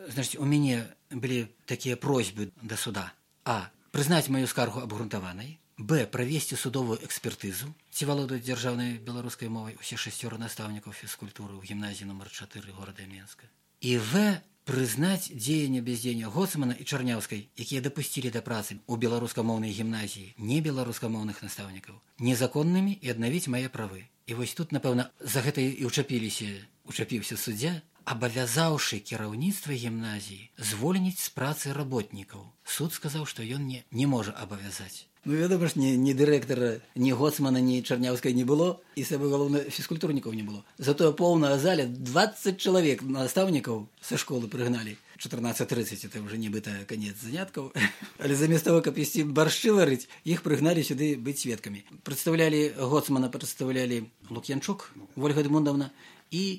Значит, у меня были такие просьбы до суда. А. Признать мою скаргу обґрунтаванай. Б. Провести судовую экспертизу. Ці володують державною білоруською мовою усі 6 наставників фізкультури в гімназії номер 4 города Мінська. І В. Признать дзеянне бездзеяння Гоцмана і Чарняўскай, якія дапусцілі да працы ў беларускамоўнай гімназіі небеларускамоўных настаўнікаў, незаконнымі і аднавіць мае правы. І вось тут, напэўна, за гэта і учапіўся суддзя, абавязаўшы кіраўніцтва гімназіі звольніць з працы работнікаў. Суд сказаў, што ён не можа абавязаць. Ну, вядома ж, ні дырэктара, ні Гоцмана, ні Чарняўскай не было, і самое галоўнае, фізкультурнікаў не было. Затое поўная заля 20 чалавек настаўнікаў са школы прыгналі. 14:30, это уже нібыта канец заняткаў. Але замест того, каб ісці баршчы варыць, іх прыгналі сюды быць сведкамі. Прадстаўлялі Гоцмана, прадстаўлялі Лук'янчук, Вольга Эдмундаўна і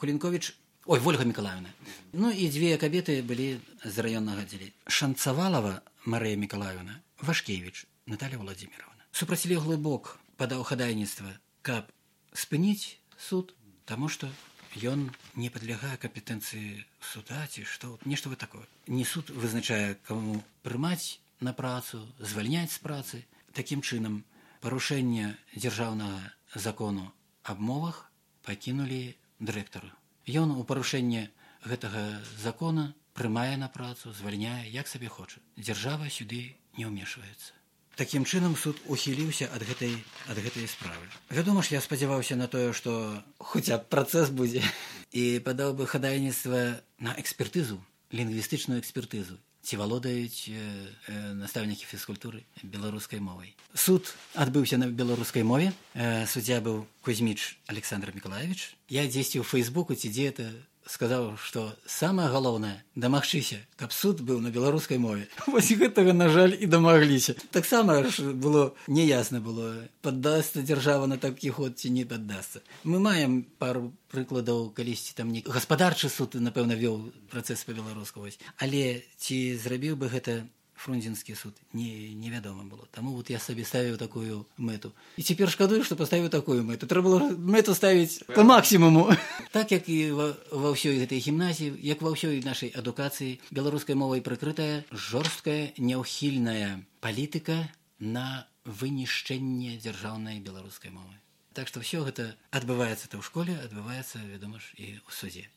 Вольга Миколаевна. Ну і дзве кабеты былі з раённага аддзялення. Шанцавалава Марыя Миколаевна, Вашкевіч Наталья Владимировна. Супрацьлеглы бок падаў хадайніцтва, каб спыніць суд, таму што ён не падлягае кампетэнцыі суда ці што, нешта вот такое. Не суд вызначае, каму прымаць на працу, звальняць з працы. Такім чынам, парушэнне дзяржаўнага закону аб мовах пакінулі дырэктару. Ён у парушэнне гэтага закона прымае на працу, звальняе, як сабе хоча. Дзяржава сюды не ўмешваецца. Такім чынам суд ухіліўся ад гэтай справы. Вядома ж, я спадзяваўся на тое, што хоця б працэс будзе, і падаў бы хадайніцтва на экспертызу, лінгвістычную экспертызу, ці валодаюць настаўнікі фізкультуры беларускай мовай. Суд адбыўся на беларускай мове. Суддзя быў Кузьміч Александр Миколаевич. Я дзесьці ў Фейсбуку ці дзе-то сказаў, што самае галоўнае дамагчыся, каб суд быў на беларускай мове. Вось гэтага, на жаль, і дамагліся. Таксама ж было няясна было, паддасца дзяржава на такі ход ці не паддасца. Мы маем пару прыкладаў, калісьці там гаспадарчы суд, напэўна, вёў працэс па-беларуску. Але ці зрабіў бы гэта Фрунзенскі суд, невядома было. Таму вот я сабе ставіў такую мэту. І цяпер шкадую, што паставіў такую мэту. Трэба было мэту ставіць па максімуму. Так, як і ва ўсёй гэтай гімназіі, як ва ўсёй нашай адукацыі, беларускай мовай прыкрытая жорсткая, няўхільная палітыка на вынішчэнне дзяржаўнай беларускай мовы. Так што ўсё гэта адбываецца то ў школе, адбываецца, вядома ж, і ў судзе.